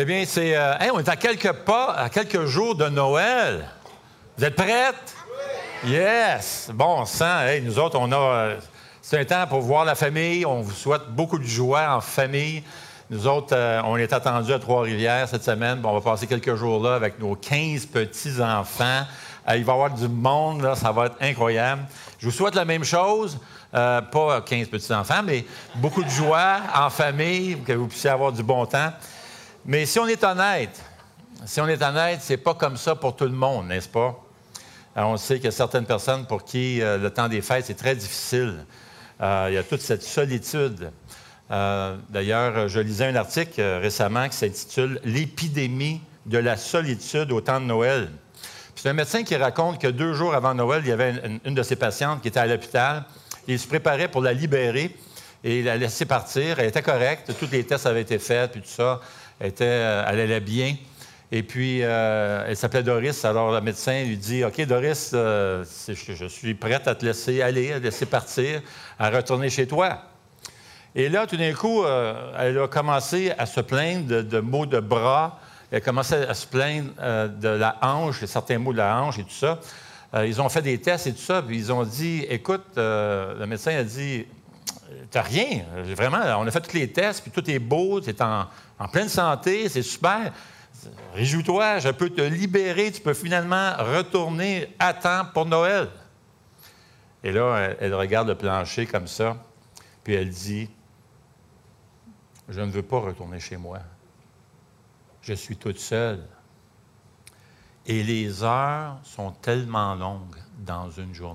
Eh bien, on est à quelques pas, à quelques jours de Noël. Vous êtes prêtes? Oui! Yes! Bon sang, nous autres, c'est un temps pour voir la famille. On vous souhaite beaucoup de joie en famille. Nous autres, on est attendus à Trois-Rivières cette semaine. Bon, on va passer quelques jours là avec nos 15 petits-enfants. Il va y avoir du monde, là, ça va être incroyable. Je vous souhaite la même chose. Pas 15 petits-enfants, mais beaucoup de joie en famille, que vous puissiez avoir du bon temps. Mais si on est honnête, c'est pas comme ça pour tout le monde, n'est-ce pas? Alors, on sait qu'il y a certaines personnes pour qui le temps des fêtes, c'est très difficile. Il y a toute cette solitude. D'ailleurs, je lisais un article récemment qui s'intitule « L'épidémie de la solitude au temps de Noël ». C'est un médecin qui raconte que 2 jours avant Noël, il y avait une de ses patientes qui était à l'hôpital. Il se préparait pour la libérer et la laisser partir. Elle était correcte. Tous les tests avaient été faits, puis tout ça. Elle allait bien. Et puis, elle s'appelait Doris. Alors, le médecin lui dit, « OK, Doris, je suis prête à te laisser aller, à te laisser partir, à retourner chez toi. » Et là, tout d'un coup, elle a commencé à se plaindre de maux de bras. Elle a commencé à se plaindre de la hanche, certains maux de la hanche et tout ça. Ils ont fait des tests et tout ça, puis ils ont dit, « Écoute, le médecin a dit, « T'as rien. Vraiment, on a fait tous les tests, puis tout est beau, tu es en pleine santé, c'est super. Réjouis-toi, je peux te libérer, tu peux finalement retourner à temps pour Noël. » Et là, elle regarde le plancher comme ça, puis elle dit, « Je ne veux pas retourner chez moi. Je suis toute seule. Et les heures sont tellement longues dans une journée. »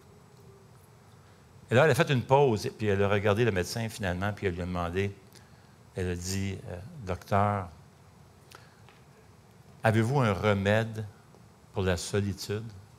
Et là, elle a fait une pause, puis elle a regardé le médecin finalement, puis elle lui a demandé, elle a dit, « Docteur, avez-vous un remède pour la solitude? »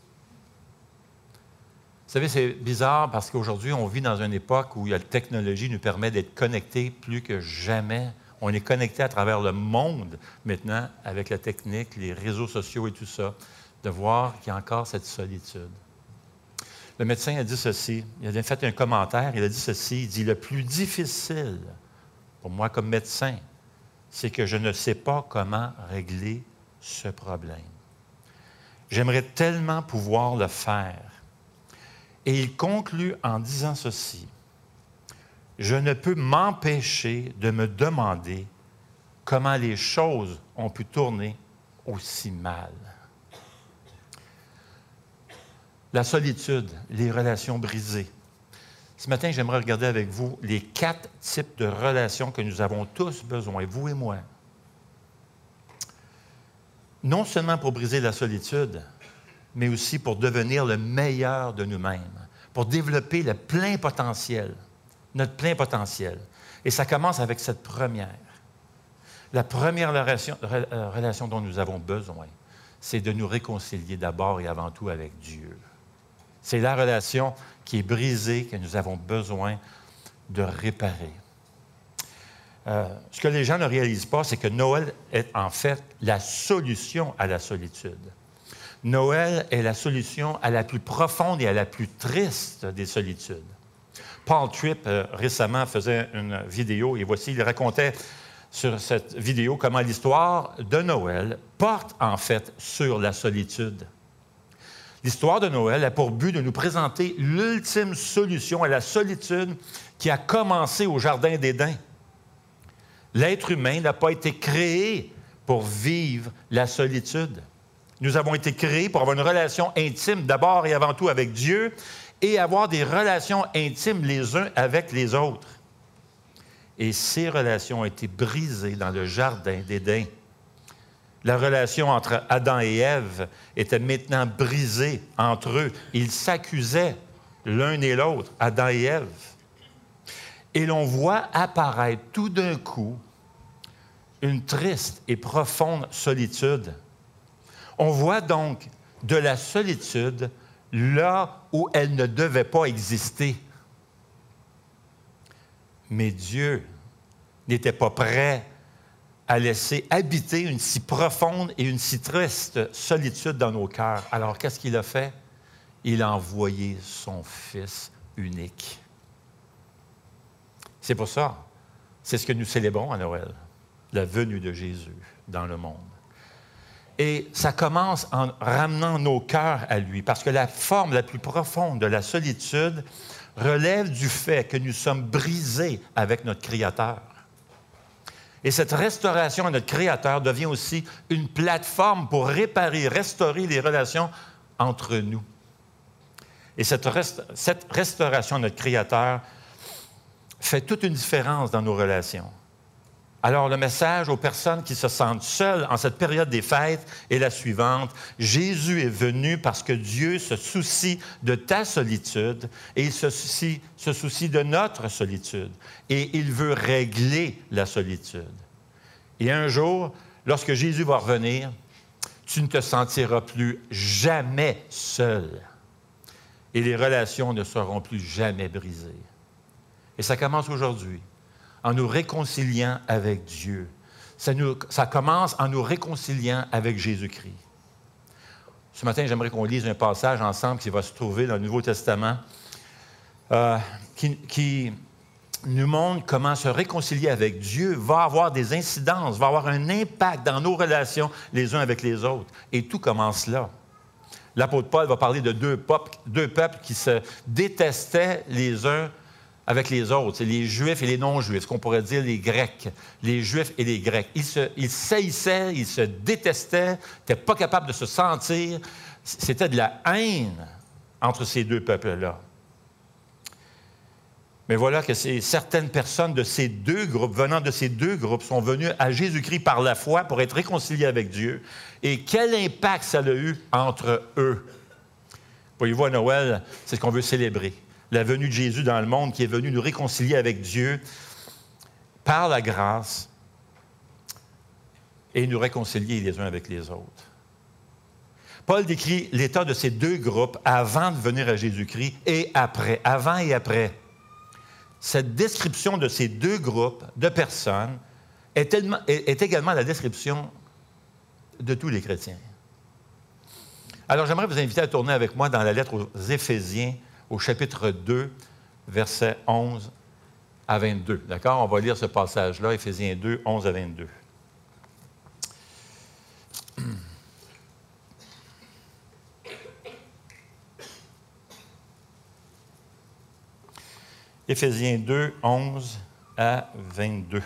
Vous savez, c'est bizarre parce qu'aujourd'hui, on vit dans une époque où la technologie nous permet d'être connectés plus que jamais. On est connectés à travers le monde maintenant avec la technique, les réseaux sociaux et tout ça, de voir qu'il y a encore cette solitude. Le médecin a dit ceci, il a fait un commentaire, il a dit ceci, il dit « Le plus difficile pour moi comme médecin, c'est que je ne sais pas comment régler ce problème. J'aimerais tellement pouvoir le faire. » Et il conclut en disant ceci, « Je ne peux m'empêcher de me demander comment les choses ont pu tourner aussi mal. » La solitude, les relations brisées. Ce matin, j'aimerais regarder avec vous les 4 types de relations que nous avons tous besoin, vous et moi. Non seulement pour briser la solitude, mais aussi pour devenir le meilleur de nous-mêmes, pour développer le plein potentiel, notre plein potentiel. Et ça commence avec cette première. La première relation dont nous avons besoin, c'est de nous réconcilier d'abord et avant tout avec Dieu. C'est la relation qui est brisée, que nous avons besoin de réparer. Ce que les gens ne réalisent pas, c'est que Noël est en fait la solution à la solitude. Noël est la solution à la plus profonde et à la plus triste des solitudes. Paul Tripp, récemment, faisait une vidéo, et voici, il racontait sur cette vidéo comment l'histoire de Noël porte en fait sur la solitude. L'histoire de Noël a pour but de nous présenter l'ultime solution à la solitude qui a commencé au Jardin d'Éden. L'être humain n'a pas été créé pour vivre la solitude. Nous avons été créés pour avoir une relation intime d'abord et avant tout avec Dieu et avoir des relations intimes les uns avec les autres. Et ces relations ont été brisées dans le Jardin d'Éden. La relation entre Adam et Ève était maintenant brisée entre eux. Ils s'accusaient l'un et l'autre, Adam et Ève. Et l'on voit apparaître tout d'un coup une triste et profonde solitude. On voit donc de la solitude là où elle ne devait pas exister. Mais Dieu n'était pas prêt à laisser habiter une si profonde et une si triste solitude dans nos cœurs. Alors, qu'est-ce qu'il a fait? Il a envoyé son Fils unique. C'est pour ça, c'est ce que nous célébrons à Noël. la venue de Jésus dans le monde. Et ça commence en ramenant nos cœurs à lui, parce que la forme la plus profonde de la solitude relève du fait que nous sommes brisés avec notre Créateur. Et cette restauration à notre Créateur devient aussi une plateforme pour réparer, restaurer les relations entre nous. Et cette restauration à notre Créateur fait toute une différence dans nos relations. Alors, le message aux personnes qui se sentent seules en cette période des fêtes est la suivante. Jésus est venu parce que Dieu se soucie de ta solitude et il se soucie de notre solitude. Et il veut régler la solitude. Et un jour, lorsque Jésus va revenir, tu ne te sentiras plus jamais seul. Et les relations ne seront plus jamais brisées. Et ça commence aujourd'hui, en nous réconciliant avec Dieu. Ça commence en nous réconciliant avec Jésus-Christ. Ce matin, j'aimerais qu'on lise un passage ensemble qui va se trouver dans le Nouveau Testament, qui nous montre comment se réconcilier avec Dieu va avoir des incidences, va avoir un impact dans nos relations les uns avec les autres. Et tout commence là. L'apôtre Paul va parler de deux peuples qui se détestaient les uns avec les autres. C'est les Juifs et les non-Juifs, ce qu'on pourrait dire les Grecs, les Juifs et les Grecs. Ils saillissaient, ils se détestaient, n'étaient pas capables de se sentir. C'était de la haine entre ces deux peuples-là. Mais voilà que certaines personnes de ces deux groupes, venant de ces deux groupes, sont venues à Jésus-Christ par la foi pour être réconciliées avec Dieu. Et quel impact ça a eu entre eux? Voyez-vous, à Noël, c'est ce qu'on veut célébrer. La venue de Jésus dans le monde qui est venu nous réconcilier avec Dieu par la grâce et nous réconcilier les uns avec les autres. Paul décrit l'état de ces deux groupes avant de venir à Jésus-Christ et après, avant et après. Cette description de ces deux groupes de personnes est également la description de tous les chrétiens. Alors, j'aimerais vous inviter à tourner avec moi dans la lettre aux Éphésiens, au chapitre 2, versets 11 à 22. D'accord? On va lire ce passage-là, Éphésiens 2, 11 à 22. Éphésiens 2, 11 à 22.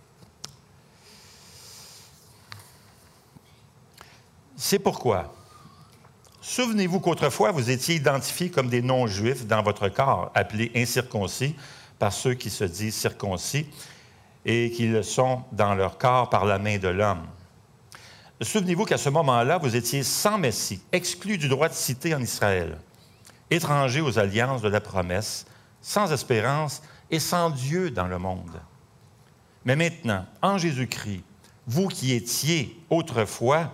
C'est pourquoi, souvenez-vous qu'autrefois, vous étiez identifiés comme des non-juifs dans votre corps, appelés incirconcis par ceux qui se disent circoncis et qui le sont dans leur corps par la main de l'homme. Souvenez-vous qu'à ce moment-là, vous étiez sans Messie, exclus du droit de cité en Israël, étrangers aux alliances de la promesse, sans espérance et sans Dieu dans le monde. Mais maintenant, en Jésus-Christ, vous qui étiez autrefois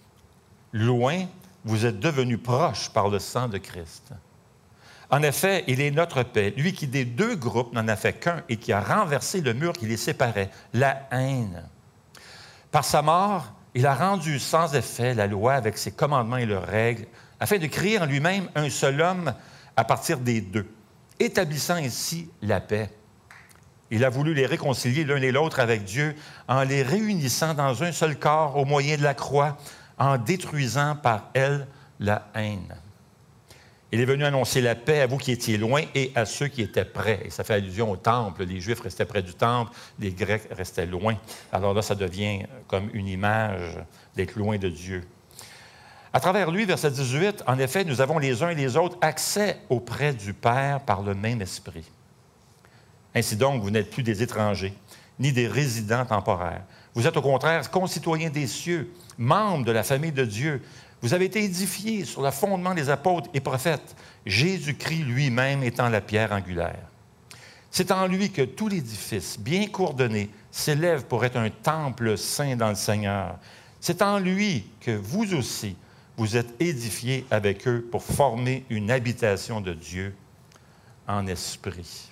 loin, vous êtes devenus proches par le sang de Christ. En effet, il est notre paix, lui qui des deux groupes n'en a fait qu'un et qui a renversé le mur qui les séparait, la haine. Par sa mort, il a rendu sans effet la loi avec ses commandements et leurs règles, afin de créer en lui-même un seul homme à partir des deux, établissant ainsi la paix. Il a voulu les réconcilier l'un et l'autre avec Dieu en les réunissant dans un seul corps au moyen de la croix, en détruisant par elle la haine. Il est venu annoncer la paix à vous qui étiez loin et à ceux qui étaient près. Et ça fait allusion au temple. Les Juifs restaient près du temple, les Grecs restaient loin. Alors là, ça devient comme une image d'être loin de Dieu. À travers lui, verset 18, en effet, nous avons les uns et les autres accès auprès du Père par le même esprit. Ainsi donc, vous n'êtes plus des étrangers, ni des résidents temporaires. Vous êtes au contraire concitoyens des cieux, membres de la famille de Dieu. Vous avez été édifiés sur le fondement des apôtres et prophètes, Jésus-Christ lui-même étant la pierre angulaire. C'est en lui que tout l'édifice, bien coordonné, s'élève pour être un temple saint dans le Seigneur. C'est en lui que vous aussi, vous êtes édifiés avec eux pour former une habitation de Dieu en esprit.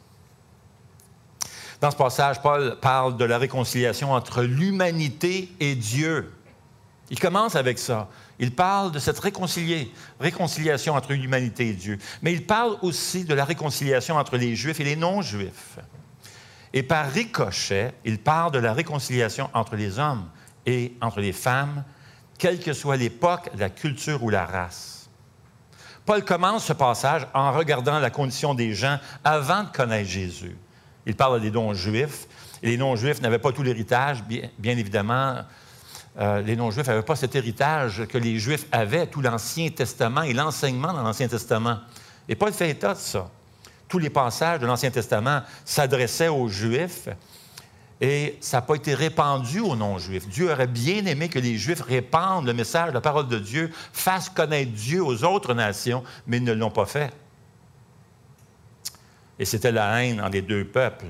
Dans ce passage, Paul parle de la réconciliation entre l'humanité et Dieu. Il commence avec ça. Il parle de cette réconciliation entre l'humanité et Dieu. Mais il parle aussi de la réconciliation entre les Juifs et les non-Juifs. Et par ricochet, il parle de la réconciliation entre les hommes et entre les femmes, quelle que soit l'époque, la culture ou la race. Paul commence ce passage en regardant la condition des gens avant de connaître Jésus. Il parle des non-juifs, et les non-juifs n'avaient pas tout l'héritage, bien évidemment. Les non-juifs n'avaient pas cet héritage que les juifs avaient, tout l'Ancien Testament et l'enseignement dans l'Ancien Testament. Et Paul fait état de ça. Tous les passages de l'Ancien Testament s'adressaient aux Juifs et ça n'a pas été répandu aux non-Juifs. Dieu aurait bien aimé que les Juifs répandent le message, la parole de Dieu, fassent connaître Dieu aux autres nations, mais ils ne l'ont pas fait. Et c'était la haine entre les deux peuples.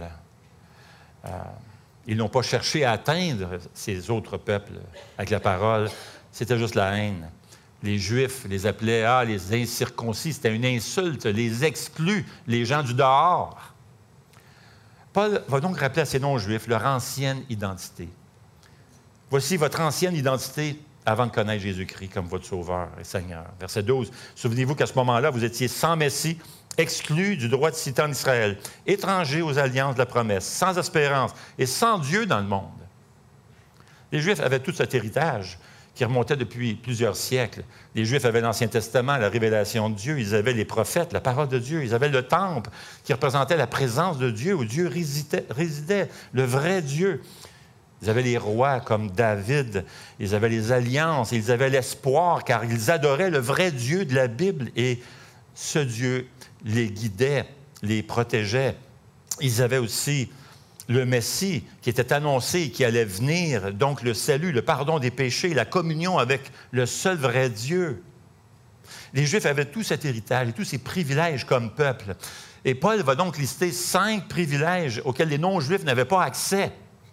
Ils n'ont pas cherché à atteindre ces autres peuples avec la parole. C'était juste la haine. Les Juifs les appelaient les incirconcis. C'était une insulte, les exclus, les gens du dehors. Paul va donc rappeler à ces non-Juifs leur ancienne identité. Voici votre ancienne identité avant de connaître Jésus-Christ comme votre Sauveur et Seigneur. Verset 12. Souvenez-vous qu'à ce moment-là, vous étiez sans Messie, exclus du droit de cité en Israël, étrangers aux alliances de la promesse, sans espérance et sans Dieu dans le monde. Les Juifs avaient tout cet héritage qui remontait depuis plusieurs siècles. Les Juifs avaient l'Ancien Testament, la révélation de Dieu, ils avaient les prophètes, la parole de Dieu, ils avaient le temple qui représentait la présence de Dieu, où Dieu résidait, le vrai Dieu. Ils avaient les rois comme David, ils avaient les alliances, ils avaient l'espoir, car ils adoraient le vrai Dieu de la Bible, et ce Dieu les guidait, les protégeait. Ils avaient aussi le Messie qui était annoncé et qui allait venir, donc le salut, le pardon des péchés, la communion avec le seul vrai Dieu. Les Juifs avaient tout cet héritage et tous ces privilèges comme peuple. Et Paul va donc lister 5 privilèges auxquels les non-Juifs n'avaient pas accès.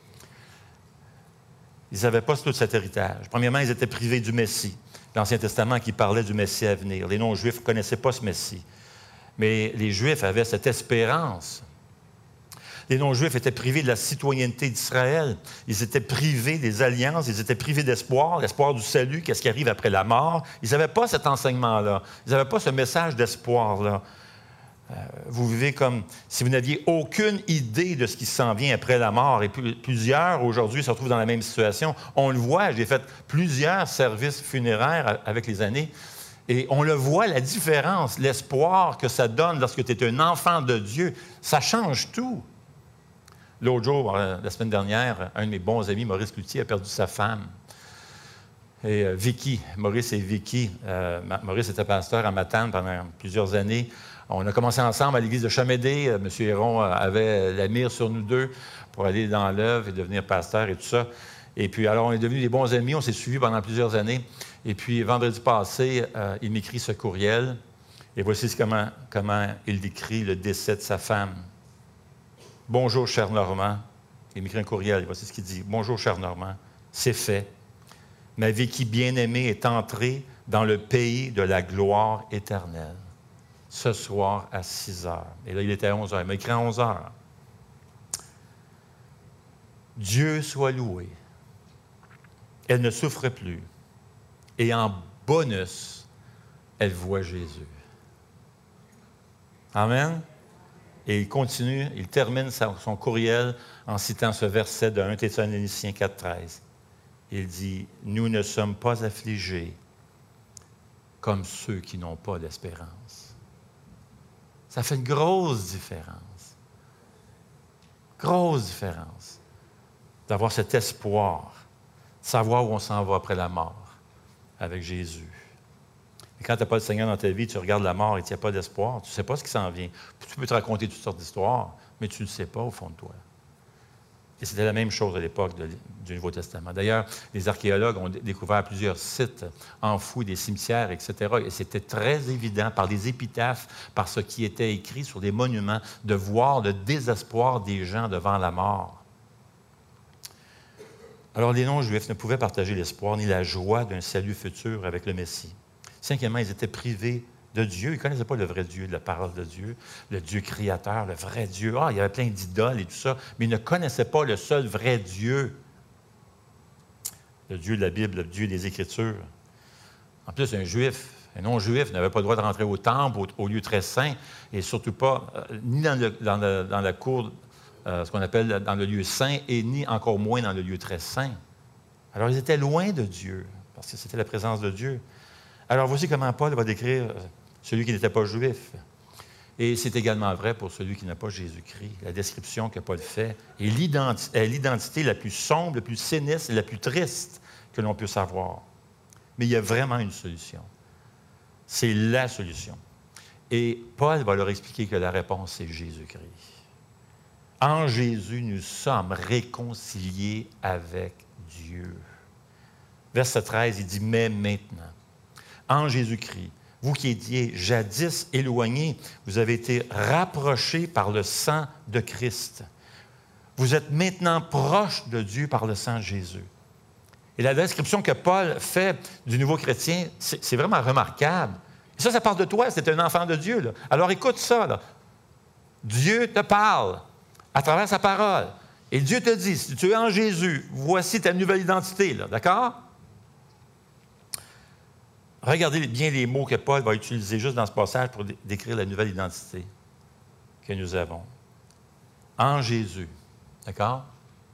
Ils n'avaient pas tout cet héritage. Premièrement, ils étaient privés du Messie. L'Ancien Testament qui parlait du Messie à venir. Les non-Juifs ne connaissaient pas ce Messie. Mais les Juifs avaient cette espérance. Les non-Juifs étaient privés de la citoyenneté d'Israël. Ils étaient privés des alliances, ils étaient privés d'espoir, l'espoir du salut, qu'est-ce qui arrive après la mort. Ils n'avaient pas cet enseignement-là. Ils n'avaient pas ce message d'espoir-là. Vous vivez comme si vous n'aviez aucune idée de ce qui s'en vient après la mort. Et plusieurs, aujourd'hui, se retrouvent dans la même situation. On le voit, j'ai fait plusieurs services funéraires avec les années. Et on le voit, la différence, l'espoir que ça donne lorsque tu es un enfant de Dieu. Ça change tout. L'autre jour, la semaine dernière, un de mes bons amis, Maurice Cloutier, a perdu sa femme. Et Vicky, Maurice et Vicky, Maurice était pasteur à Matane pendant plusieurs années. On a commencé ensemble à l'église de Chamédé. M. Héron avait la mire sur nous deux pour aller dans l'œuvre et devenir pasteur et tout ça. Et puis, alors, on est devenus des bons amis. On s'est suivis pendant plusieurs années. Et puis, vendredi passé, il m'écrit ce courriel. Et voici comment il décrit le décès de sa femme. « Bonjour, cher Normand. » Il m'écrit un courriel. Voici ce qu'il dit. « Bonjour, cher Normand. C'est fait. Ma Vicky bien-aimée est entrée dans le pays de la gloire éternelle. Ce soir à 6 heures. » Et là, il était à 11 heures. Il m'a écrit à 11 heures. « Dieu soit loué. Elle ne souffre plus. Et en bonus, elle voit Jésus. » Amen. Et il continue, il termine son courriel en citant ce verset de 1 Thessaloniciens 4,13. Il dit, « Nous ne sommes pas affligés comme ceux qui n'ont pas d'espérance. » Ça fait une grosse différence. Grosse différence d'avoir cet espoir, de savoir où on s'en va après la mort avec Jésus. Et quand tu n'as pas le Seigneur dans ta vie, tu regardes la mort et tu n'as pas d'espoir, tu ne sais pas ce qui s'en vient. Tu peux te raconter toutes sortes d'histoires, mais tu ne le sais pas au fond de toi. Et c'était la même chose à l'époque du Nouveau Testament. D'ailleurs, les archéologues ont découvert plusieurs sites enfouis, des cimetières, etc. Et c'était très évident par les épitaphes, par ce qui était écrit sur des monuments, de voir le désespoir des gens devant la mort. Alors, les non-Juifs ne pouvaient partager l'espoir ni la joie d'un salut futur avec le Messie. Cinquièmement, ils étaient privés de Dieu. Ils ne connaissaient pas le vrai Dieu, la parole de Dieu, le Dieu créateur, le vrai Dieu. Il y avait plein d'idoles et tout ça, mais ils ne connaissaient pas le seul vrai Dieu. Le Dieu de la Bible, le Dieu des Écritures. En plus, un non-juif n'avait pas le droit de rentrer au temple, au lieu très saint, et surtout pas, ni dans la cour ce qu'on appelle dans le lieu saint, et ni encore moins dans le lieu très saint. Alors, ils étaient loin de Dieu, parce que c'était la présence de Dieu. Alors, voici comment Paul va décrire celui qui n'était pas juif. Et c'est également vrai pour celui qui n'a pas Jésus-Christ. La description que Paul fait est l'identité la plus sombre, la plus sinistre et la plus triste que l'on puisse avoir. Mais il y a vraiment une solution. C'est la solution. Et Paul va leur expliquer que la réponse, c'est Jésus-Christ. En Jésus, nous sommes réconciliés avec Dieu. Verset 13, il dit « Mais maintenant, en Jésus-Christ, vous qui étiez jadis éloignés, vous avez été rapprochés par le sang de Christ. Vous êtes maintenant proches de Dieu par le sang de Jésus. » Et la description que Paul fait du nouveau chrétien, c'est vraiment remarquable. Et ça parle de toi, c'est un enfant de Dieu. Là. Alors écoute ça. Là. Dieu te parle à travers sa parole. Et Dieu te dit, si tu es en Jésus, voici ta nouvelle identité. Là, d'accord? Regardez bien les mots que Paul va utiliser juste dans ce passage pour décrire la nouvelle identité que nous avons. En Jésus, d'accord?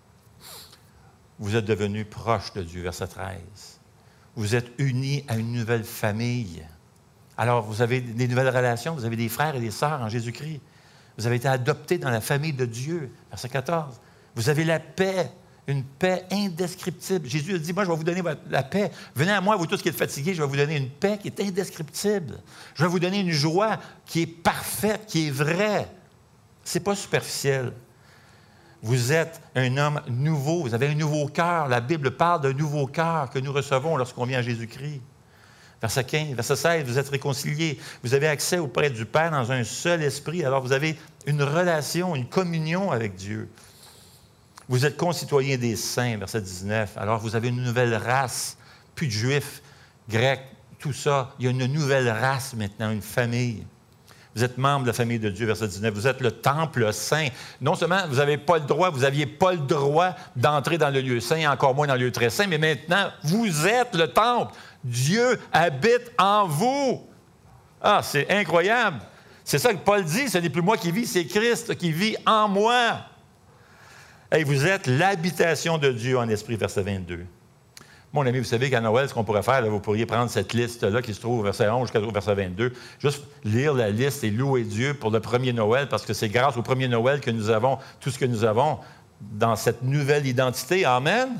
Vous êtes devenus proches de Dieu, verset 13. Vous êtes unis à une nouvelle famille. Alors, vous avez des nouvelles relations, vous avez des frères et des sœurs en Jésus-Christ. Vous avez été adoptés dans la famille de Dieu, verset 14. Vous avez la paix. Une paix indescriptible. Jésus a dit, moi, je vais vous donner la paix. Venez à moi, vous tous qui êtes fatigués, je vais vous donner une paix qui est indescriptible. Je vais vous donner une joie qui est parfaite, qui est vraie. Ce n'est pas superficiel. Vous êtes un homme nouveau, vous avez un nouveau cœur. La Bible parle d'un nouveau cœur que nous recevons lorsqu'on vient à Jésus-Christ. Verset 15, verset 16, vous êtes réconciliés. Vous avez accès auprès du Père dans un seul esprit. Alors, vous avez une relation, une communion avec Dieu. Vous êtes concitoyens des saints, verset 19. Alors, vous avez une nouvelle race, plus de juifs, grecs, tout ça. Il y a une nouvelle race maintenant, une famille. Vous êtes membre de la famille de Dieu, verset 19. Vous êtes le temple saint. Non seulement vous n'aviez pas le droit d'entrer dans le lieu saint, et encore moins dans le lieu très saint, mais maintenant, vous êtes le temple. Dieu habite en vous. Ah, c'est incroyable. C'est ça que Paul dit, ce n'est plus moi qui vis, c'est Christ qui vit en moi. Hey, vous êtes l'habitation de Dieu en esprit, verset 22. Mon ami, vous savez qu'à Noël, ce qu'on pourrait faire, là, vous pourriez prendre cette liste-là qui se trouve au verset 11 jusqu'au verset 22, juste lire la liste et louer Dieu pour le premier Noël, parce que c'est grâce au premier Noël que nous avons tout ce que nous avons dans cette nouvelle identité. Amen?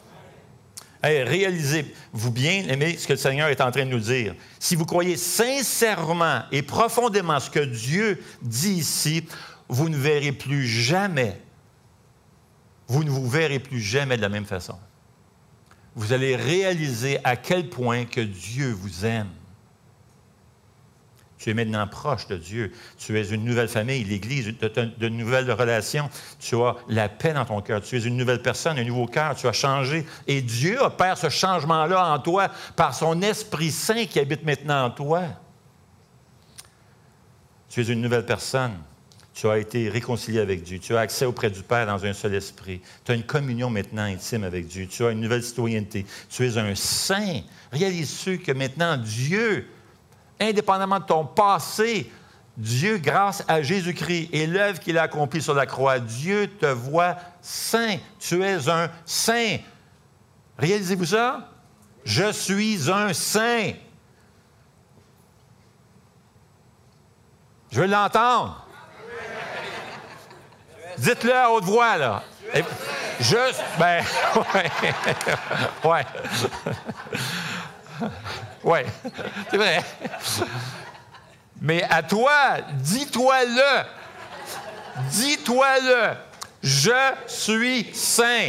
Hey, réalisez-vous bien, aimez, ce que le Seigneur est en train de nous dire. Si vous croyez sincèrement et profondément ce que Dieu dit ici, vous ne verrez plus jamais. Vous ne vous verrez plus jamais de la même façon. Vous allez réaliser à quel point que Dieu vous aime. Tu es maintenant proche de Dieu. Tu es une nouvelle famille, l'Église, de nouvelles relations. Tu as la paix dans ton cœur. Tu es une nouvelle personne, un nouveau cœur. Tu as changé. Et Dieu opère ce changement-là en toi par son Esprit Saint qui habite maintenant en toi. Tu es une nouvelle personne. Tu as été réconcilié avec Dieu. Tu as accès auprès du Père dans un seul esprit. Tu as une communion maintenant intime avec Dieu. Tu as une nouvelle citoyenneté. Tu es un saint. Réalise-tu que maintenant, Dieu, indépendamment de ton passé, Dieu, grâce à Jésus-Christ et l'œuvre qu'il a accomplie sur la croix, Dieu te voit saint. Tu es un saint. Réalisez-vous ça? Je suis un saint. Je veux l'entendre. Dites-le à haute voix, là. Ouais. Ouais, c'est vrai. Mais à toi, dis-toi-le. Dis-toi-le. Je suis saint.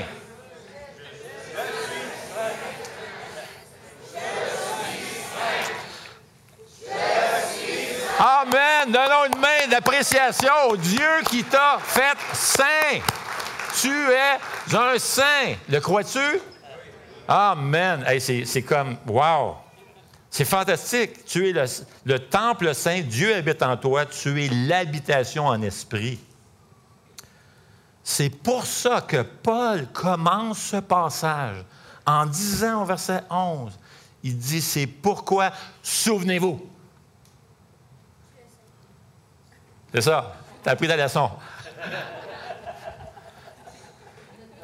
Amen. Donnons une main d'appréciation au Dieu qui t'a fait saint. Tu es un saint. Le crois-tu? Amen. Hey, c'est comme, wow. C'est fantastique. Tu es le temple saint. Dieu habite en toi. Tu es l'habitation en esprit. C'est pour ça que Paul commence ce passage en disant au verset 11, il dit, c'est pourquoi, souvenez-vous. C'est ça. Tu as appris ta leçon.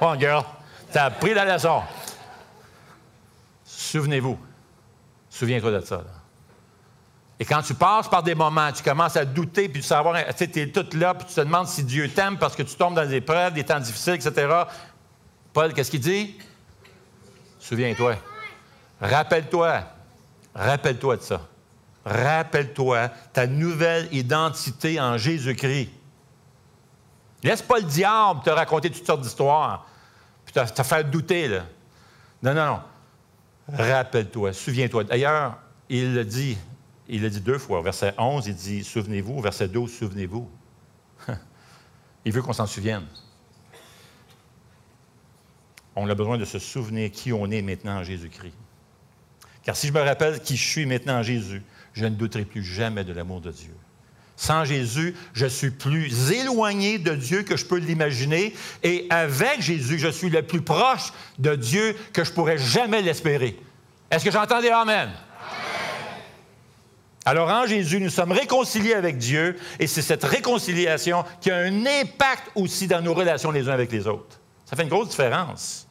Oh, girl, t'as appris la leçon. Souvenez-vous. Souviens-toi de ça. Là. Et quand tu passes par des moments, tu commences à douter, puis tu savoir, tu sais, es tout là, puis tu te demandes si Dieu t'aime parce que tu tombes dans des épreuves, des temps difficiles, etc. Paul, qu'est-ce qu'il dit? Souviens-toi. Rappelle-toi. Rappelle-toi de ça. Rappelle-toi ta nouvelle identité en Jésus-Christ. Laisse pas le diable te raconter toutes sortes d'histoires, puis te faire douter, là. Non, non, non. Rappelle-toi, souviens-toi. D'ailleurs, il le dit 2 fois. Au verset 11, il dit « Souvenez-vous ». Au verset 12, « Souvenez-vous ». Il veut qu'on s'en souvienne. On a besoin de se souvenir qui on est maintenant en Jésus-Christ. Car si je me rappelle qui je suis maintenant en Jésus, je ne douterai plus jamais de l'amour de Dieu. Sans Jésus, je suis plus éloigné de Dieu que je peux l'imaginer. Et avec Jésus, je suis le plus proche de Dieu que je pourrais jamais l'espérer. Est-ce que j'entends des amen? Amen? Alors, en Jésus, nous sommes réconciliés avec Dieu. Et c'est cette réconciliation qui a un impact aussi dans nos relations les uns avec les autres. Ça fait une grosse différence.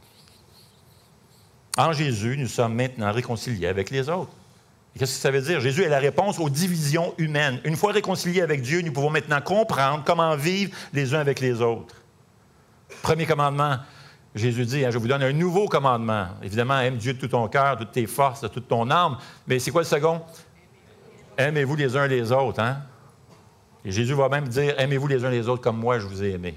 En Jésus, nous sommes maintenant réconciliés avec les autres. Et qu'est-ce que ça veut dire? Jésus est la réponse aux divisions humaines. Une fois réconciliés avec Dieu, nous pouvons maintenant comprendre comment vivre les uns avec les autres. Premier commandement, Jésus dit, je vous donne un nouveau commandement. Évidemment, aime Dieu de tout ton cœur, de toutes tes forces, de toute ton âme. Mais c'est quoi le second? Aimez-vous les uns les autres. Hein? Et Jésus va même dire, aimez-vous les uns les autres comme moi, je vous ai aimé.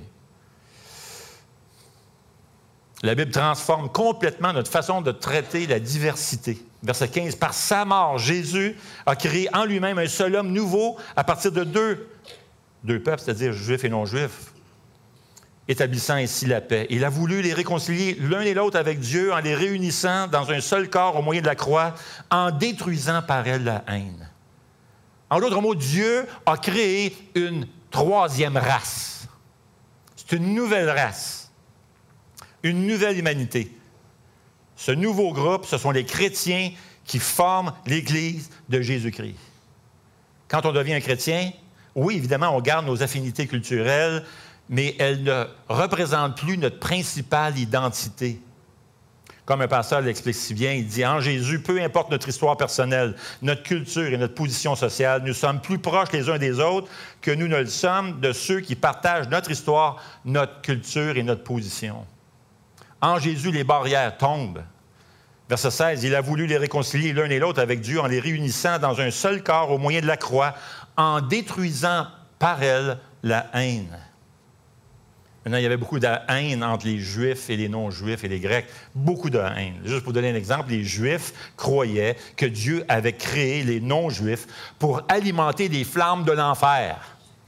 La Bible transforme complètement notre façon de traiter la diversité. Verset 15, « Par sa mort, Jésus a créé en lui-même un seul homme nouveau à partir de deux peuples, c'est-à-dire juifs et non-juifs, établissant ainsi la paix. Il a voulu les réconcilier l'un et l'autre avec Dieu en les réunissant dans un seul corps au moyen de la croix, en détruisant par elle la haine. » En d'autres mots, Dieu a créé une troisième race. C'est une nouvelle race. Une nouvelle humanité. Ce nouveau groupe, ce sont les chrétiens qui forment l'Église de Jésus-Christ. Quand on devient un chrétien, oui, évidemment, on garde nos affinités culturelles, mais elles ne représentent plus notre principale identité. Comme un pasteur l'explique si bien, il dit « En Jésus, peu importe notre histoire personnelle, notre culture et notre position sociale, nous sommes plus proches les uns des autres que nous ne le sommes de ceux qui partagent notre histoire, notre culture et notre position. » En Jésus, les barrières tombent. Verset 16, « Il a voulu les réconcilier l'un et l'autre avec Dieu en les réunissant dans un seul corps au moyen de la croix, en détruisant par elle la haine. » Maintenant, il y avait beaucoup de haine entre les Juifs et les non-Juifs et les Grecs. Beaucoup de haine. Juste pour donner un exemple, les Juifs croyaient que Dieu avait créé les non-Juifs pour alimenter les flammes de l'enfer.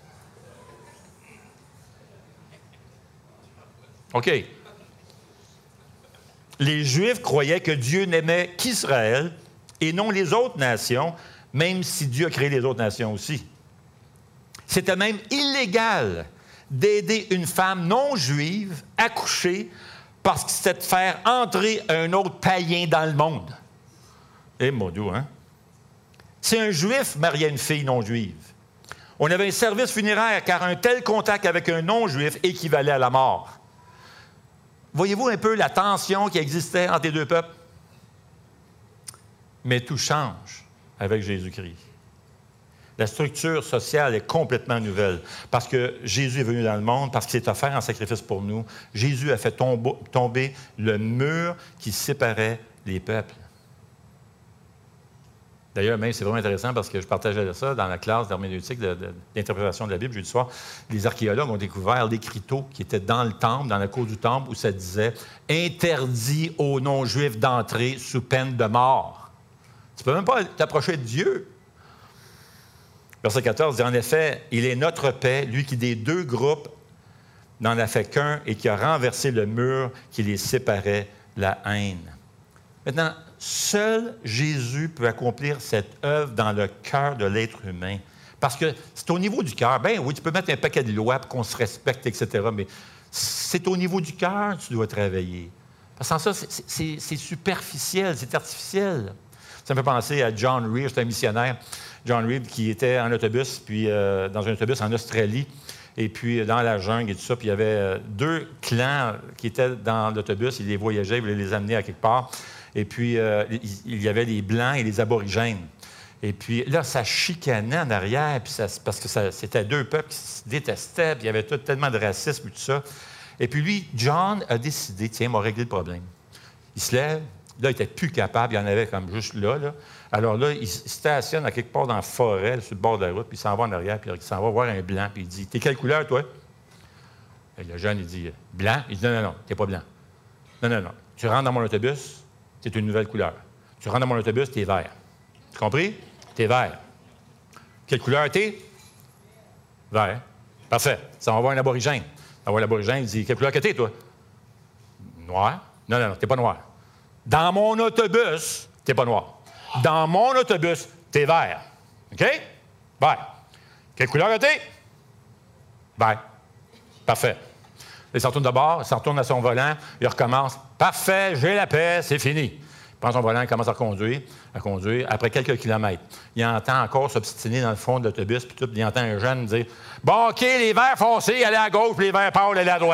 OK. Les Juifs croyaient que Dieu n'aimait qu'Israël et non les autres nations, même si Dieu a créé les autres nations aussi. C'était même illégal d'aider une femme non juive à coucher parce que c'était de faire entrer un autre païen dans le monde. Eh, mon Dieu, hein? Si un juif mariait une fille non juive, on avait un service funéraire car un tel contact avec un non-juif équivalait à la mort. Voyez-vous un peu la tension qui existait entre les deux peuples? Mais tout change avec Jésus-Christ. La structure sociale est complètement nouvelle parce que Jésus est venu dans le monde, parce qu'il s'est offert en sacrifice pour nous. Jésus a fait tomber le mur qui séparait les peuples. D'ailleurs, même, c'est vraiment intéressant parce que je partageais ça dans la classe d'herméneutique d'interprétation de la Bible jeudi soir. Les archéologues ont découvert l'écriteau qui était dans le temple, dans la cour du temple, où ça disait « Interdit aux non-juifs d'entrer sous peine de mort ». Tu ne peux même pas t'approcher de Dieu. Verset 14 dit « En effet, il est notre paix, lui qui des deux groupes n'en a fait qu'un et qui a renversé le mur qui les séparait, la haine. » Maintenant, seul Jésus peut accomplir cette œuvre dans le cœur de l'être humain. Parce que c'est au niveau du cœur. Bien oui, tu peux mettre un paquet de lois pour qu'on se respecte, etc. Mais c'est au niveau du cœur que tu dois travailler. Parce que sans ça, c'est superficiel, c'est artificiel. Ça me fait penser à John Reed, c'est un missionnaire. John Reed qui était en autobus, puis dans un autobus en Australie. et puis dans la jungle et tout ça. Puis il y avait 2 clans qui étaient dans l'autobus. Ils les voyageaient, ils voulaient les amener à quelque part. Et puis, il y avait les Blancs et les Aborigènes. Et puis là, ça chicanait en arrière, puis parce que c'était 2 peuples qui se détestaient, puis il y avait tellement de racisme et tout ça. Et puis lui, John a décidé, tiens, il m'a réglé le problème. Il se lève, là, il n'était plus capable, il y en avait comme juste là. Alors là, il se stationne à quelque part dans la forêt, là, sur le bord de la route, puis il s'en va en arrière, puis il s'en va voir un blanc, puis il dit, « T'es quelle couleur, toi? » Et le jeune, il dit, « Blanc? » Il dit, « Non, non, non, t'es pas blanc. Non, non, non. Tu rentres dans mon autobus, c'est une nouvelle couleur. Tu rentres dans mon autobus, t'es vert. Tu compris? T'es vert. Quelle couleur t'es? Vert. Parfait. Ça va voir un aborigène. Ça va voir l'aborigène, il dit, quelle couleur que t'es, toi? Noir. Non, non, non, t'es pas noir. Dans mon autobus, t'es pas noir. Dans mon autobus, t'es vert. OK? Vert. Quelle couleur que t'es? Vert. Parfait. Il s'en retourne de bord, il s'en retourne à son volant, il recommence. Parfait, j'ai la paix, c'est fini. Il prend son volant, il commence à conduire. Après quelques kilomètres, il entend encore s'obstiner dans le fond de l'autobus, puis tout, il entend un jeune dire « Bon, OK, les verts foncés, allez à gauche, puis les verts pâles, allez à droite. »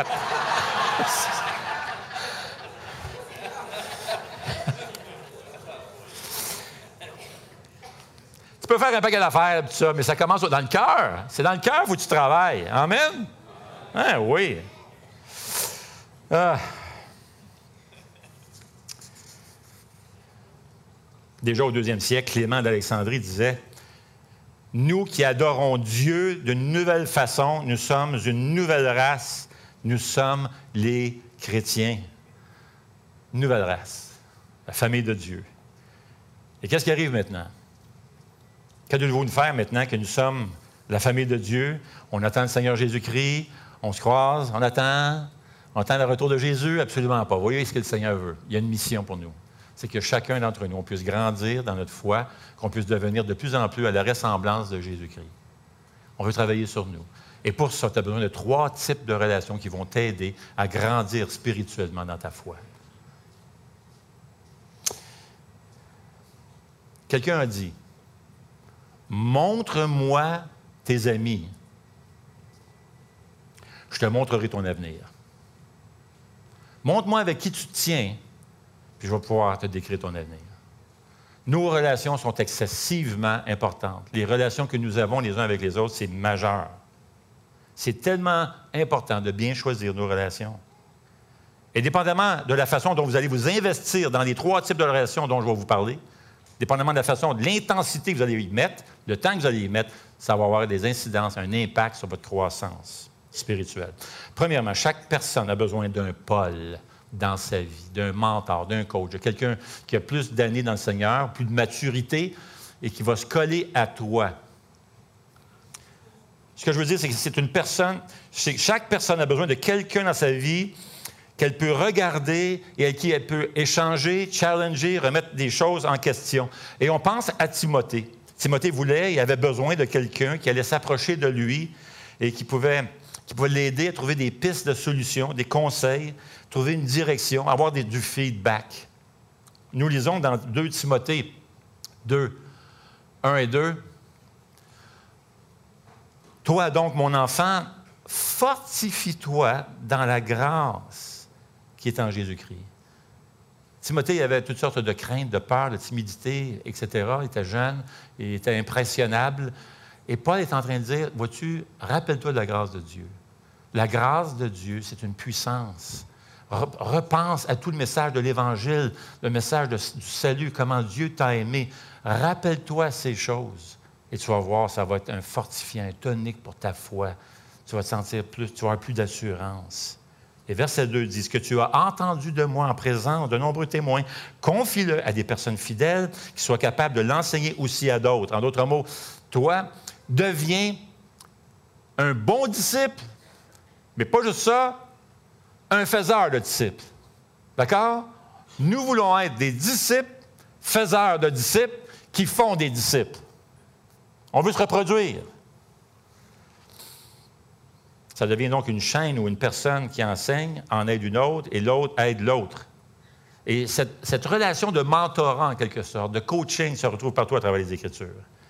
Tu peux faire un paquet d'affaires, tout ça, mais ça commence dans le cœur. C'est dans le cœur où tu travailles. Amen? Ah oui. Déjà au 2e siècle, Clément d'Alexandrie disait « Nous qui adorons Dieu d'une nouvelle façon, nous sommes une nouvelle race, nous sommes les chrétiens. » Nouvelle race, la famille de Dieu. Et qu'est-ce qui arrive maintenant? Qu'allez-vous nous faire maintenant que nous sommes la famille de Dieu? On attend le Seigneur Jésus-Christ, on se croise, on attend le retour de Jésus? Absolument pas. Vous voyez ce que le Seigneur veut. Il y a une mission pour nous. C'est que chacun d'entre nous, on puisse grandir dans notre foi, qu'on puisse devenir de plus en plus à la ressemblance de Jésus-Christ. On veut travailler sur nous. Et pour ça, tu as besoin de 3 types de relations qui vont t'aider à grandir spirituellement dans ta foi. Quelqu'un a dit, « Montre-moi tes amis. Je te montrerai ton avenir. Montre-moi avec qui tu te tiens, puis je vais pouvoir te décrire ton avenir. » Nos relations sont excessivement importantes. Les relations que nous avons les uns avec les autres, c'est majeur. C'est tellement important de bien choisir nos relations. Et dépendamment de la façon dont vous allez vous investir dans les 3 types de relations dont je vais vous parler, dépendamment de la façon, de l'intensité que vous allez y mettre, le temps que vous allez y mettre, ça va avoir des incidences, un impact sur votre croissance spirituelle. Premièrement, chaque personne a besoin d'un Paul dans sa vie, d'un mentor, d'un coach, de quelqu'un qui a plus d'années dans le Seigneur, plus de maturité et qui va se coller à toi. Ce que je veux dire, c'est que c'est une personne, chaque personne a besoin de quelqu'un dans sa vie qu'elle peut regarder et avec qui elle peut échanger, challenger, remettre des choses en question. Et on pense à Timothée. Timothée il avait besoin de quelqu'un qui allait s'approcher de lui et qui pouvait l'aider à trouver des pistes de solutions, des conseils, trouver une direction, avoir du feedback. Nous lisons dans 2 Timothée 2, 1 et 2. « Toi donc, mon enfant, fortifie-toi dans la grâce qui est en Jésus-Christ. » Timothée avait toutes sortes de craintes, de peurs, de timidité, etc. Il était jeune, il était impressionnable. Et Paul est en train de dire, vois-tu, rappelle-toi de la grâce de Dieu. La grâce de Dieu, c'est une puissance. Repense à tout le message de l'Évangile, le message du salut, comment Dieu t'a aimé. Rappelle-toi ces choses. Et tu vas voir, ça va être un fortifiant, un tonique pour ta foi. Tu vas te sentir plus, tu vas avoir plus d'assurance. Et verset 2 dit, « Ce que tu as entendu de moi en présence de nombreux témoins, confie-le à des personnes fidèles qui soient capables de l'enseigner aussi à d'autres. » En d'autres mots, toi, deviens un bon disciple, mais pas juste ça, un faiseur de disciples. D'accord? Nous voulons être des disciples, faiseurs de disciples, qui font des disciples. On veut se reproduire. Ça devient donc une chaîne où une personne qui enseigne en aide une autre et l'autre aide l'autre. Et cette relation de mentorat, en quelque sorte, de coaching, se retrouve partout à travers les Écritures.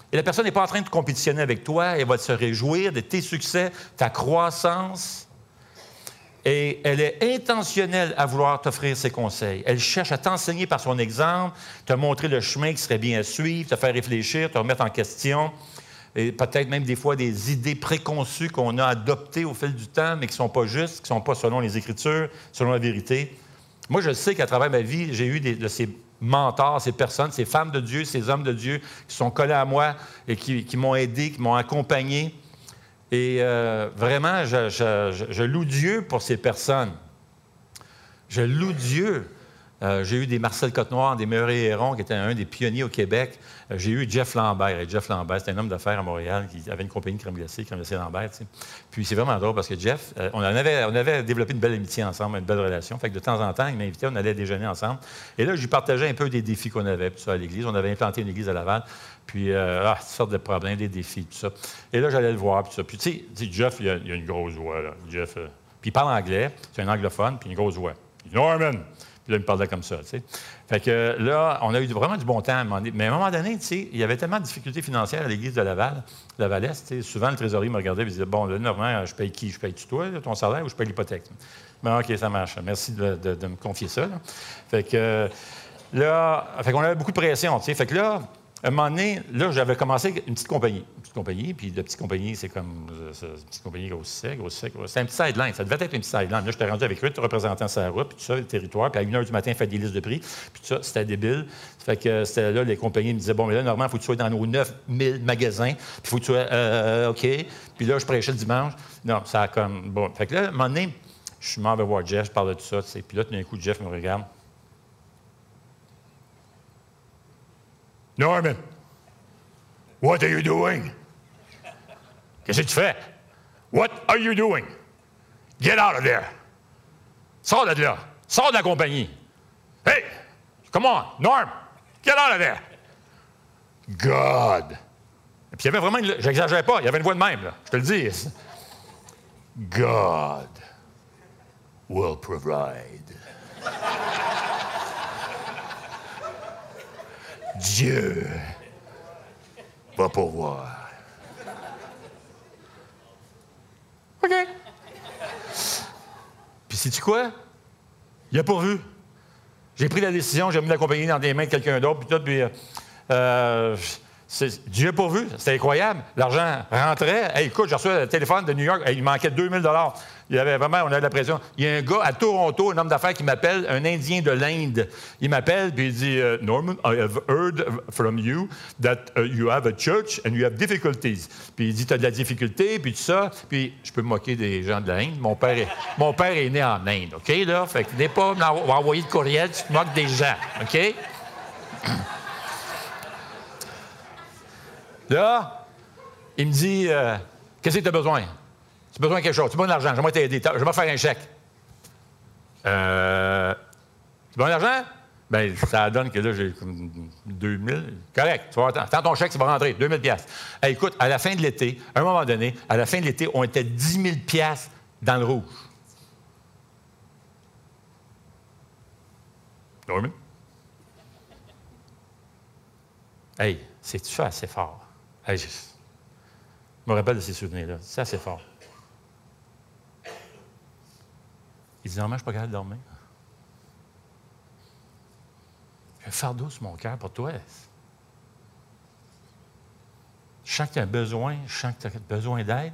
Et la personne n'est pas en train de compétitionner avec toi, elle va se réjouir de tes succès, ta croissance. Et elle est intentionnelle à vouloir t'offrir ses conseils. Elle cherche à t'enseigner par son exemple, te montrer le chemin qui serait bien à suivre, te faire réfléchir, te remettre en question. Et peut-être même des fois des idées préconçues qu'on a adoptées au fil du temps, mais qui ne sont pas justes, qui ne sont pas selon les Écritures, selon la vérité. Moi, je sais qu'à travers ma vie, j'ai eu de ces mentors, ces personnes, ces femmes de Dieu, ces hommes de Dieu qui sont collés à moi et qui m'ont aidé, qui m'ont accompagné. Et vraiment, je loue Dieu pour ces personnes. Je loue Dieu. J'ai eu des Marcel Côte-Noir, des Murray Héron, qui était un des pionniers au Québec. J'ai eu Jeff Lambert. Et Jeff Lambert, c'était un homme d'affaires à Montréal qui avait une compagnie de crème glacée Lambert. Tu sais. Puis c'est vraiment drôle parce que Jeff, on avait développé une belle amitié ensemble, une belle relation. Fait que de temps en temps, il m'invitait, on allait déjeuner ensemble. Et là, je lui partageais un peu des défis qu'on avait tout ça, à l'église. On avait implanté une église à Laval. Puis, toutes sortes de problèmes, des défis, tout ça. Et là, j'allais le voir, puis tout ça. Puis, tu sais, Jeff, il a une grosse voix, là. Jeff, puis il parle anglais, c'est un anglophone, puis une grosse voix. Il dit « Norman! » Puis là, il me parlait comme ça, tu sais. Fait que là, on a eu vraiment du bon temps à un moment donné. Mais à un moment donné, tu sais, il y avait tellement de difficultés financières à l'église de Laval-Est, tu sais. Souvent, le trésorier me regardait et me disait « Bon, là, normalement, je paye qui? Je paye-tu toi, ton salaire, ou je paye l'hypothèque? » Ben, OK, ça marche. Merci de me confier ça, là. Fait que là, qu'on avait beaucoup de pression, tu sais. Fait que là, à un moment donné, là, j'avais commencé une petite compagnie. Puis la petite compagnie, c'est comme... une petite compagnie grossissait. C'était un petit sideline. Ça devait être un petit sideline. Là, j'étais rendu avec eux, représentant sa route, puis tout ça, le territoire. Puis à 1h du matin, faire des listes de prix. Puis tout ça, c'était débile. Ça fait que c'était là, les compagnies me disaient, bon, mais là, normalement, il faut que tu sois dans nos 9000 magasins. Puis il faut que tu sois... OK. Puis là, je prêchais le dimanche. Non, ça a comme... Bon. Fait que là, à un moment donné, je m'en vais voir Jeff, je parle de tout ça, tu sais. Puis là, tout d'un coup, Jeff me regarde. Norman, what are you doing? Qu'est-ce que tu fais? What are you doing? Get out of there. Sors de là. Sors de la compagnie. Hey, come on, Norm, get out of there. God. Et puis il y avait vraiment j'exagère pas, il y avait une voix de même, là, je te le dis. God will provide. Dieu va pourvoir. OK. Puis sais-tu quoi? Il a pourvu. J'ai pris la décision, j'ai mis la compagnie dans des mains de quelqu'un d'autre, puis tout, puis Dieu a pourvu. C'était incroyable. L'argent rentrait. Hey, écoute, j'ai reçu un téléphone de New York. Hey, il manquait 2000 $. Il y avait vraiment, on avait de la pression. Il y a un gars à Toronto, un homme d'affaires qui m'appelle, un Indien de l'Inde. Il m'appelle, puis il dit, Norman, I have heard from you that you have a church and you have difficulties. Puis il dit, tu as de la difficulté, puis tout ça. Puis je peux me moquer des gens de l'Inde. Mon père est né en Inde, OK, là? Fait que n'es pas envoyer de courriel, tu te moques des gens, OK? Là, il me dit, qu'est-ce que tu as besoin? Tu as besoin de quelque chose, tu as besoin d'argent, j'aimerais t'aider, j'aimerais faire un chèque. Tu as besoin d'argent? Bien, ça donne que là, j'ai comme 2000. Correct, tu vas attends ton chèque, ça va rentrer, 2000 $. Hey, écoute, à la fin de l'été, à un moment donné, à la fin de l'été, on était 10 000 $ dans le rouge. Norman? Hey, c'est-tu ça assez fort? Hey, je me rappelle de ces souvenirs-là. C'est assez fort. Il dit, non, mais je ne suis pas capable de dormir. J'ai un fardeau sur mon cœur pour toi. Je sens que tu as besoin, je sens que tu as besoin d'aide.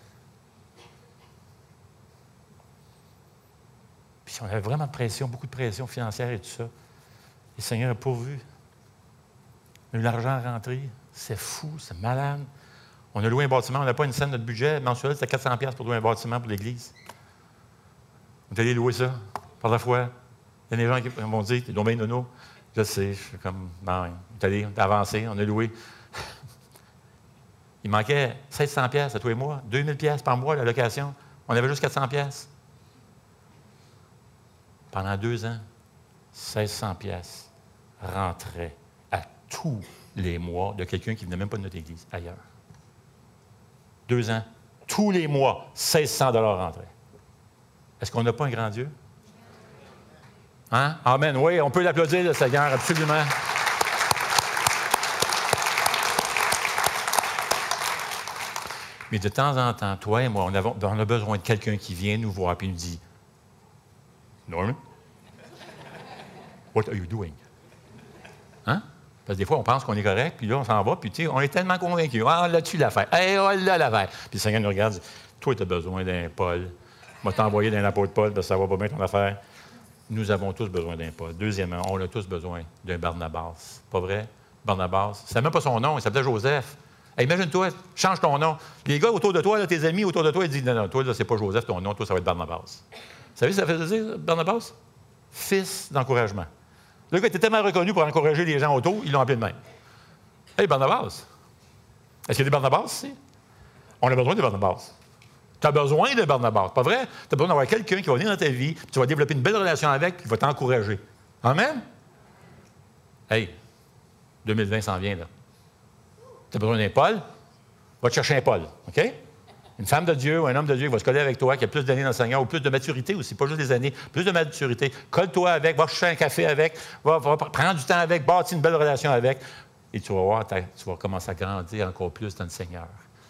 Puis on avait vraiment de pression, beaucoup de pression financière et tout ça. Et le Seigneur a pourvu. On a eu l'argent à rentrer. C'est fou, c'est malade. On a loué un bâtiment, on n'a pas une scène de notre budget mensuel, c'était 400 $ pour louer un bâtiment pour l'Église. On est allé louer ça, par la foi. Il y a des gens qui m'ont dit, t'es donc bien nono. Je sais, je suis comme, non, on est allé, on a avancé, on a loué. Il manquait 1600 $ à tous les mois, 2000 $ par mois la location. On avait juste 400 $. Pendant 2 ans, 1600 $ rentraient à tous les mois de quelqu'un qui ne venait même pas de notre Église, ailleurs. 2 ans, tous les mois, 1600 $ rentraient. Est-ce qu'on n'a pas un grand Dieu? Hein? Amen. Oui, on peut l'applaudir, le Seigneur, absolument. Mais de temps en temps, toi et moi, on a besoin de quelqu'un qui vient nous voir et nous dit « Norman, what are you doing? » Hein? Parce que des fois, on pense qu'on est correct, puis là, on s'en va, puis tu sais, on est tellement convaincus. Ah, là-dessus l'affaire. Hey, oh, là, l'affaire. Puis le Seigneur nous regarde et dit « Toi, tu as besoin d'un Paul. Je vais t'envoyer d'un apôtre Paul parce que ça va pas bien ton affaire. » Nous avons tous besoin d'un Paul. Deuxièmement, on a tous besoin d'un Barnabas. Pas vrai? Barnabas. C'est même pas son nom, il s'appelait Joseph. Hey, imagine-toi, change ton nom. Les gars autour de toi, là, tes amis autour de toi, ils disent non, toi, là, c'est pas Joseph, ton nom, toi, ça va être Barnabas. Vous savez ce que ça fait dire, Barnabas? Fils d'encouragement. Le gars était tellement reconnu pour encourager les gens autour, ils l'ont appelé de même. Hey, Barnabas. Est-ce qu'il y a des Barnabas ici? On a besoin de Barnabas. Tu as besoin de Barnabas, pas vrai? Tu as besoin d'avoir quelqu'un qui va venir dans ta vie, puis tu vas développer une belle relation avec, qui va t'encourager. Amen? Hey, 2020 s'en vient, là. Tu as besoin d'un Paul? Va te chercher un Paul, OK? Une femme de Dieu ou un homme de Dieu qui va se coller avec toi, qui a plus d'années dans le Seigneur, ou plus de maturité aussi, pas juste des années, plus de maturité. Colle-toi avec, va chercher un café avec, va prendre du temps avec, bâtir une belle relation avec, et tu vas voir, tu vas commencer à grandir encore plus dans le Seigneur.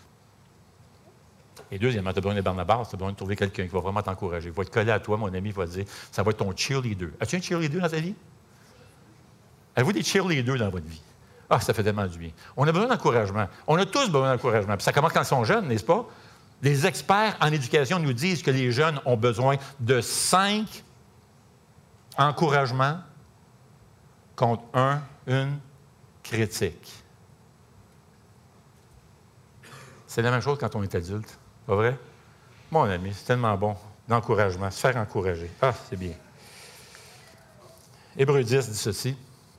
Et deuxièmement, tu as besoin de Barnabas, tu as besoin de trouver quelqu'un qui va vraiment t'encourager. Il va te coller à toi, mon ami, il va te dire, ça va être ton cheerleader. As-tu un cheerleader dans ta vie? Avez-vous des cheerleaders dans votre vie? Ah, ça fait tellement du bien. On a besoin d'encouragement. On a tous besoin d'encouragement. Puis ça commence quand ils sont jeunes, n'est-ce pas? Les experts en éducation nous disent que les jeunes ont besoin de 5 encouragements contre une critique. C'est la même chose quand on est adulte. Pas vrai? Mon ami, c'est tellement bon. L'encouragement, se faire encourager. Ah, c'est bien. Hébreux 10 dit ceci.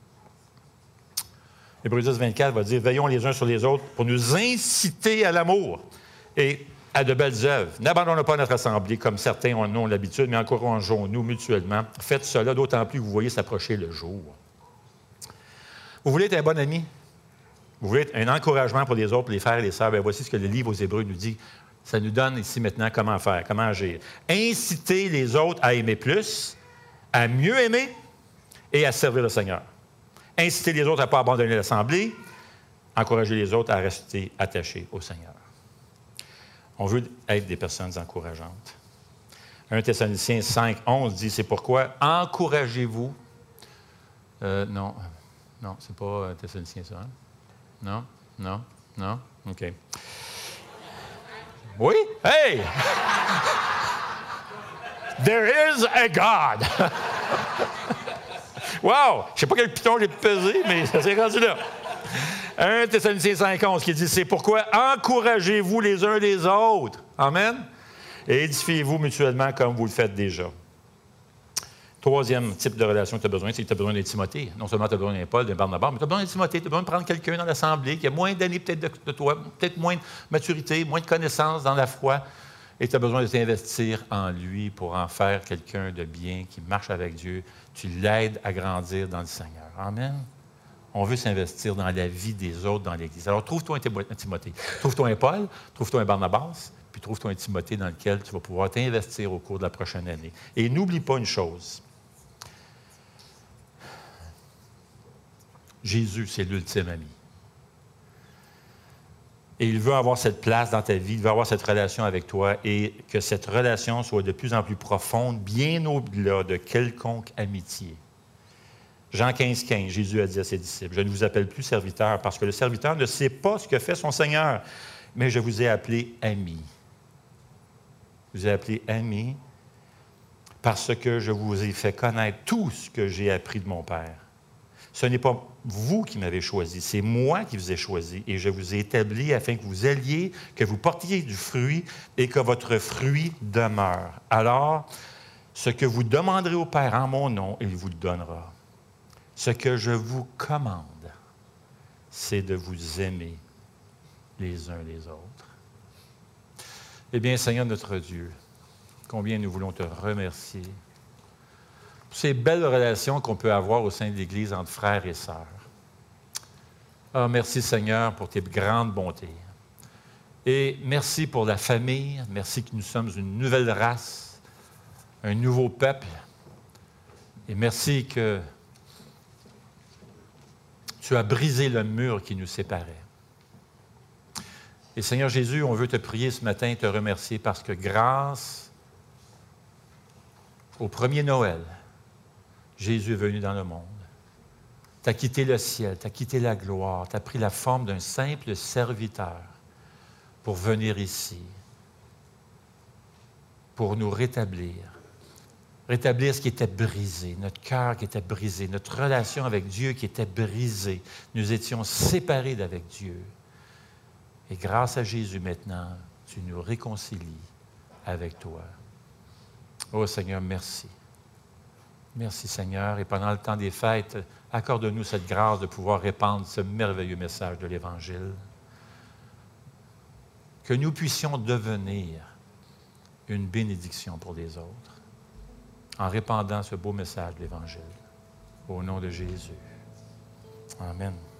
Hébreux 10, 24 va dire « Veillons les uns sur les autres pour nous inciter à l'amour et à de belles œuvres. N'abandonnons pas notre assemblée comme certains en ont l'habitude, mais encourageons-nous mutuellement. Faites cela d'autant plus que vous voyez s'approcher le jour. » Vous voulez être un bon ami? Vous voulez être un encouragement pour les autres, pour les frères et les sœurs? Bien, voici ce que le livre aux Hébreux nous dit. Ça nous donne ici maintenant comment faire, comment agir. Inciter les autres à aimer plus, à mieux aimer et à servir le Seigneur. Inciter les autres à ne pas abandonner l'Assemblée, encourager les autres à rester attachés au Seigneur. On veut être des personnes encourageantes. 1 Thessaloniciens 5, 11 dit, c'est pourquoi encouragez-vous. Non, c'est pas Thessaloniciens ça. Hein? Non, OK. Oui? Hey! There is a God! Wow! Je ne sais pas quel piton j'ai pesé, mais ça s'est rendu là. 1 Thessaloniciens 5, 11 qui dit, c'est pourquoi encouragez-vous les uns les autres. Amen? Et édifiez-vous mutuellement comme vous le faites déjà. Troisième type de relation que tu as besoin, c'est que tu as besoin d'un Timothée. Non seulement tu as besoin d'un Paul, d'un Barnabas, mais tu as besoin d'un Timothée. Tu as besoin de prendre quelqu'un dans l'Assemblée qui a moins d'années peut-être de toi, peut-être moins de maturité, moins de connaissances dans la foi. Et tu as besoin de t'investir en lui pour en faire quelqu'un de bien, qui marche avec Dieu. Tu l'aides à grandir dans le Seigneur. Amen. On veut s'investir dans la vie des autres dans l'Église. Alors, trouve-toi un Timothée. Trouve-toi un Paul, trouve-toi un Barnabas, puis trouve-toi un Timothée dans lequel tu vas pouvoir t'investir au cours de la prochaine année. Et n'oublie pas une chose. Jésus, c'est l'ultime ami. Et il veut avoir cette place dans ta vie, il veut avoir cette relation avec toi et que cette relation soit de plus en plus profonde, bien au-delà de quelconque amitié. Jean 15, 15, Jésus a dit à ses disciples, « Je ne vous appelle plus serviteur parce que le serviteur ne sait pas ce que fait son Seigneur, mais je vous ai appelé ami. » Je vous ai appelé ami parce que je vous ai fait connaître tout ce que j'ai appris de mon Père. Ce n'est pas vous qui m'avez choisi, c'est moi qui vous ai choisi et je vous ai établi afin que vous alliez, que vous portiez du fruit et que votre fruit demeure. Alors, ce que vous demanderez au Père en mon nom, il vous le donnera. Ce que je vous commande, c'est de vous aimer les uns les autres. Eh bien, Seigneur notre Dieu, combien nous voulons te remercier pour ces belles relations qu'on peut avoir au sein de l'Église entre frères et sœurs. Ah, merci Seigneur pour tes grandes bontés. Et merci pour la famille, merci que nous sommes une nouvelle race, un nouveau peuple. Et merci que tu as brisé le mur qui nous séparait. Et Seigneur Jésus, on veut te prier ce matin, te remercier parce que grâce au premier Noël, Jésus est venu dans le monde. Tu as quitté le ciel, tu as quitté la gloire, tu as pris la forme d'un simple serviteur pour venir ici, pour nous rétablir. Rétablir ce qui était brisé, notre cœur qui était brisé, notre relation avec Dieu qui était brisée. Nous étions séparés d'avec Dieu. Et grâce à Jésus maintenant, tu nous réconcilies avec toi. Oh Seigneur, merci. Merci Seigneur. Et pendant le temps des fêtes, accorde-nous cette grâce de pouvoir répandre ce merveilleux message de l'Évangile. Que nous puissions devenir une bénédiction pour les autres en répandant ce beau message de l'Évangile. Au nom de Jésus. Amen.